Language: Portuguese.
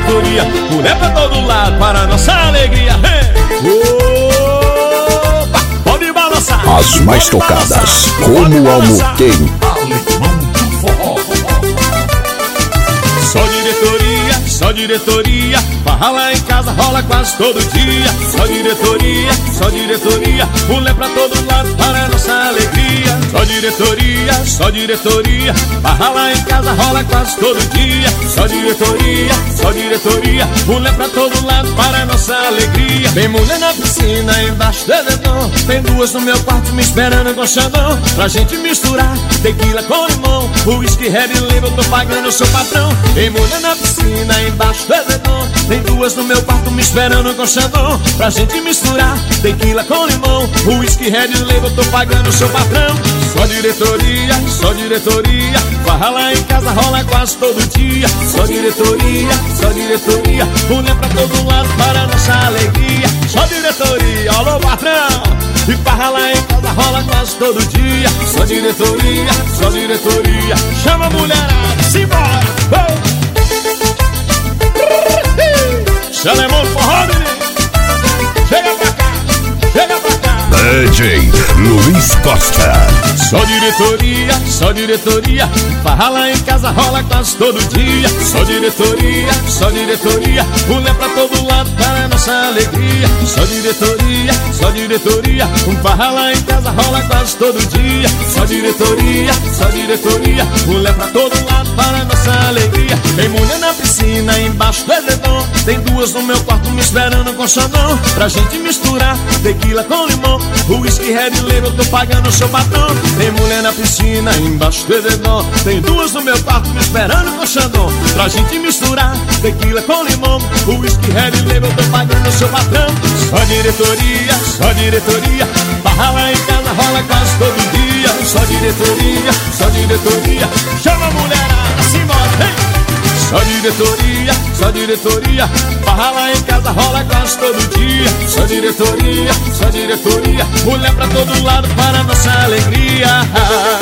diretoria, mulher pra todo lado, para nossa alegria. Opa, pode balançar. As mais tocadas, como Almutei. Alemão do Forró. Só diretoria, farra lá em casa rola quase todo dia. Só diretoria, mulher pra todo lado para nossa alegria. Só diretoria, farra lá em casa rola quase todo dia. Só diretoria, mulher pra todo lado para nossa alegria. Tem mulher na piscina embaixo do edredom, tem duas no meu quarto me esperando com chandão, pra gente misturar tequila com limão, whisky, red label, tô pagando o seu patrão. Tem mulher na piscina embaixo do edredom, tem duas no meu quarto me esperando com chandão, pra gente misturar tequila com limão, whisky, red label, tô pagando o seu patrão. Só diretoria, farra lá em casa rola quase todo dia. Só diretoria, mulher pra todo lado para nossa alegria. Só diretoria, alô patrão, e farra lá em casa rola quase todo dia. Só diretoria, chama a mulherada, simbora! Alemão do Forró, menino! Chega pra cá! DJ Luiz Costa. Só diretoria, farra lá em casa rola quase todo dia. Só diretoria, mulher pra todo lado para nossa alegria. Só diretoria, farra lá em casa rola quase todo dia. Só diretoria, mulher pra todo lado para nossa alegria. Tem mulher na piscina embaixo do edredom, tem duas no meu quarto me esperando com chandão, pra gente misturar tequila com limão, whisky, red label, tô pagando o seu patrão. Tem mulher na piscina embaixo do edredom, tem duas no meu quarto me esperando com chandão, pra gente misturar tequila com limão, whisky, red label, tô pagando o seu patrão. Só diretoria, farra lá em casa rola quase todo dia. Só diretoria, chama a mulherada, simbora, vem! Só diretoria, farra lá em casa rola quase todo dia. Só diretoria, mulher pra todo lado para nossa alegria.